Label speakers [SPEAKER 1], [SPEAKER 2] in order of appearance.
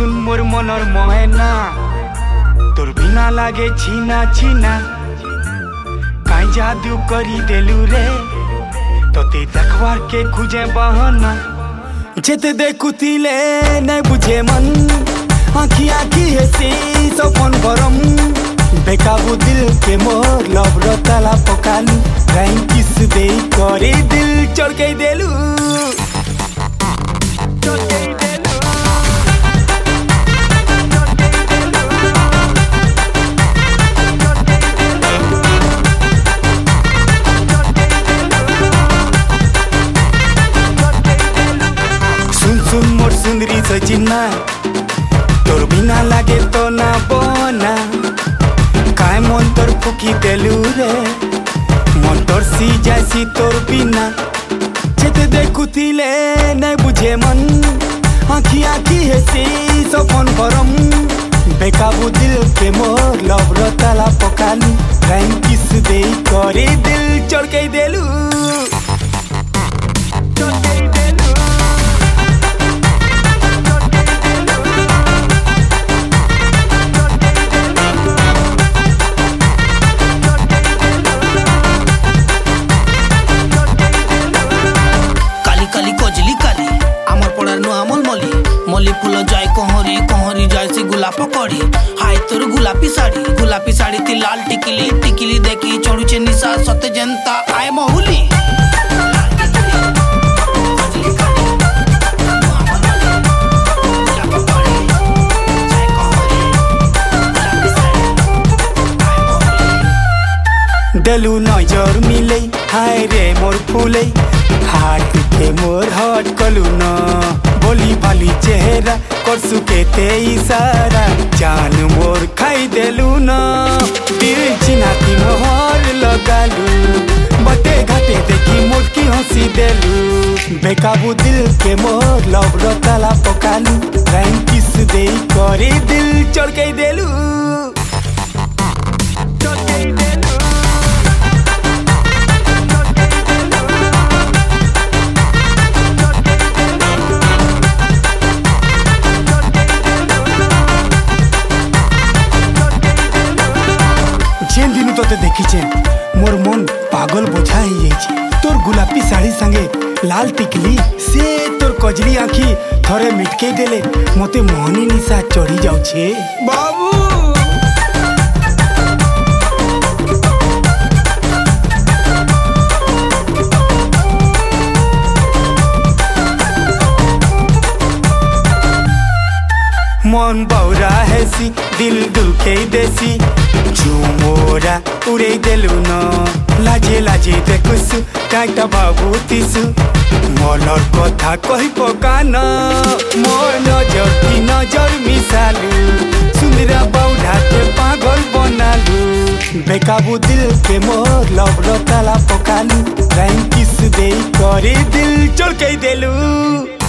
[SPEAKER 1] सुन मोर मनर महेना तोर बिना लागे छीना छीना काई जादू करी देलू रे तोते देखवार के खुजे बहाना जेते देखुतिले नहीं बुझे मन आँखी आँखी हेसी सपन गरम बेकाबू दिल के मोर लब रताला पकालू राइन किस दे करे दिल चढ़के देलू सुन मोर सुंदरी सचिना तोर बिना लागे तो ना बना काय मन तोर फुकी देलू रे मन तोर सी जैसी तोर बिना जेते देखुतिले नहीं बुझे मन आँखी आँखी हेसी सपन गरम बेकाबू दिल के मोर लब रताला पकालू राइन किस दे करे दिल चढ़के देलू
[SPEAKER 2] मल्ली फूल जाए कहरी कहरी जाए से गुलाब पकड़ी हाय तोर गुलापी साड़ी ती लाल टिकिली टिकिली देखी चढ़ुचे निशा सत जनता आए महुली
[SPEAKER 1] देलू नजर मिले हाय रे मोर फूले हाथ के मोर हट कलू न बोली भाली चेहरा करसु के ते इशारा जान मोर खाई देलू न दिल चिनाती मोहर लगालू बटे घाटे देखी मुटकी हंसी देलू बेकाबू दिल के मोर लब रताला पकालू राइन किस दे करे दिल चढ़के देलू जेन दिन तोते देखी मोर मन पागल बोझा ही तोर गुलापी साड़ी संगे लाल टिकली से तोर कजली आँखी थरे मिटके देले मते मोहनी निशा चढ़ी जाउछे बाबू मन बौरा हैसी दिल दुखे देसी झुमोरा उड़े देलू न लाजे लाजे देखुसु काटा बाबू तिसु मनर कथा कही पकान मोर नजर की नजर मिसालू सुंदरा बौढ़ा के पागल बनालू बेकाबू दिल के मोर लब रताला पकालू राइन किस दे करे दिल चढ़के देलू।